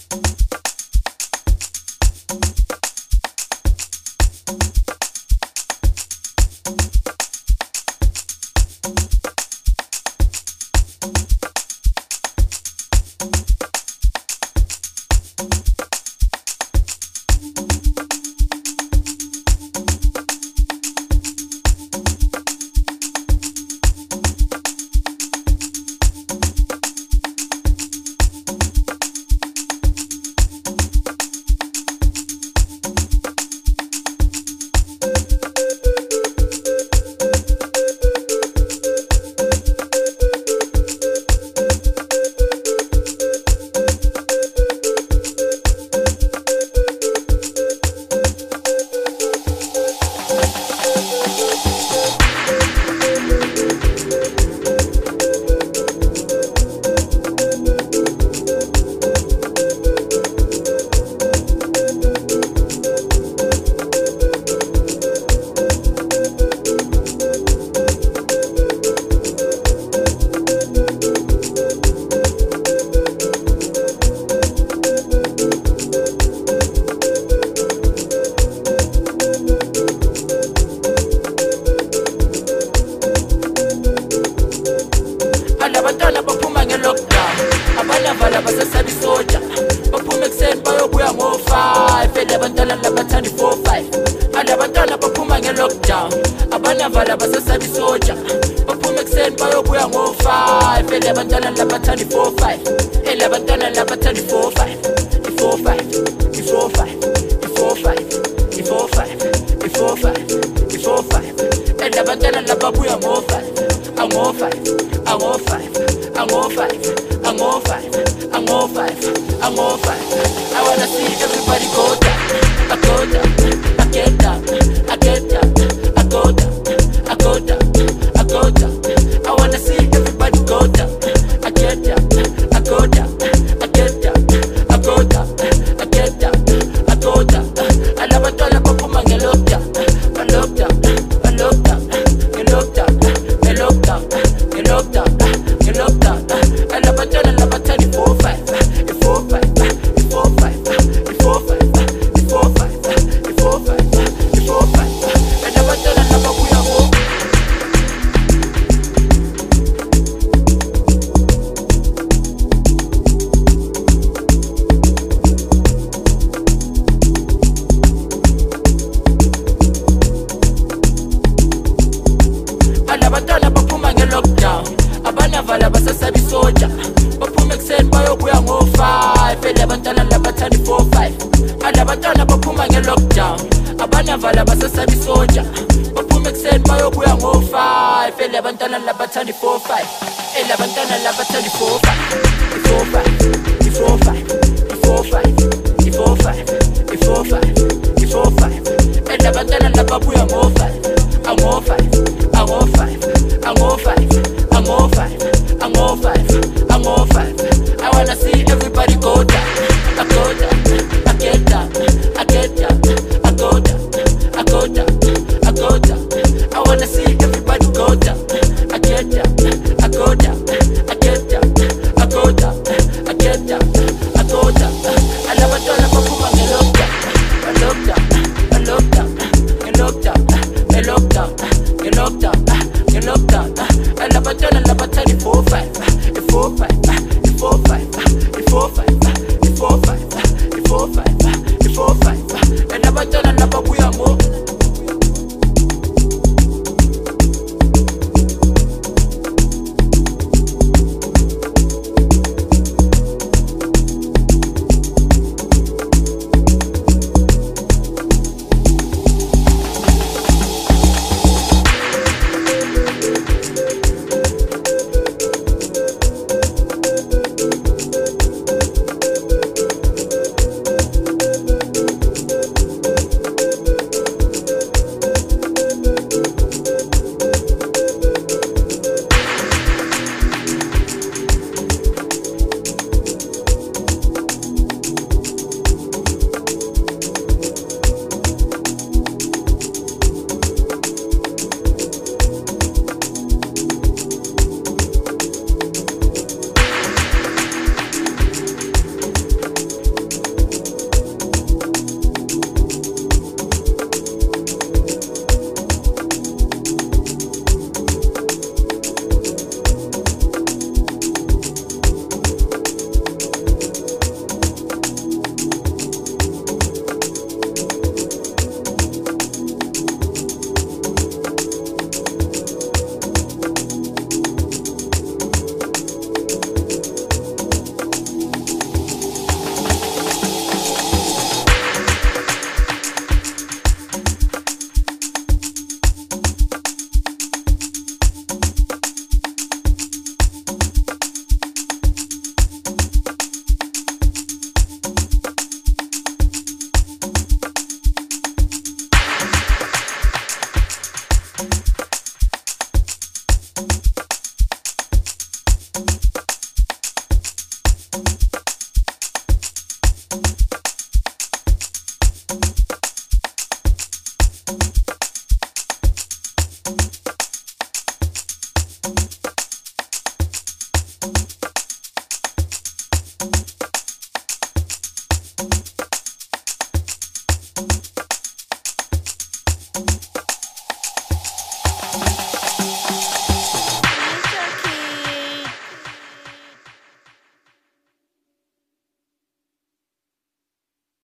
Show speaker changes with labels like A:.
A: Alabantwana baphuma nge-lockdown, abanavala basasabi soja, baphuma ekuseni bayobuya ngo-5, elabantwana labathanda i-4-5. Alabantwana baphuma nge-lockdown, abanavala basasabi soja, baphuma ekuseni bayobuya ngo-5, elabantwana labathanda i-4-5, elabantwana labathanda i-4-5, i-4-5, i-4-5, i-4-5, i-4-5, i-4-5, i-4-5, elabantwana lababuya ngo-5, ngo-5, ngo-5, ngo-5, ngo-5, ngo-5, ngo-5. I wanna see everybody go down, I go down, I get down, I get down, I go down, I go down, I go down. I wanna see everybody go down, I get down, I go down, I get down, I go down, I get down, I go down. Alabantwana baphuma nge-lockdown, lockdown, lockdown, lockdown, lockdown, lockdown, lockdown. Alabantwana labathanda i-4-5, i-4-5, i-4-5, i-4-5, i-4-5, i-4-5, i-4-5. Alabantwana lababuya ngo. Alabantwana baphuma nge-lockdown, abanavala basasabi soja, baphuma ekuseni bayobuya ngo-5, elabantwana labathanda i-4-5. Alabantwana baphuma nge-lockdown, abanavala basasabi soja, baphuma ekuseni bayobuya ngo-5, elabantwana labathanda i-4-5, elabantwana labathanda i-4-5, i-4-5, i-4-5, i-4-5, i-4-5, i-4-5, i-4-5, elabantwana lababuya ngo-5, ngo-5, ngo-5, ngo-5, ngo-5, ngo-5, ngo-5. I wanna see everybody go down, I go down, I get down, I get down, I go down, I go down, I go down. I wanna see everybody go down, I get down, I go down, I get down, I go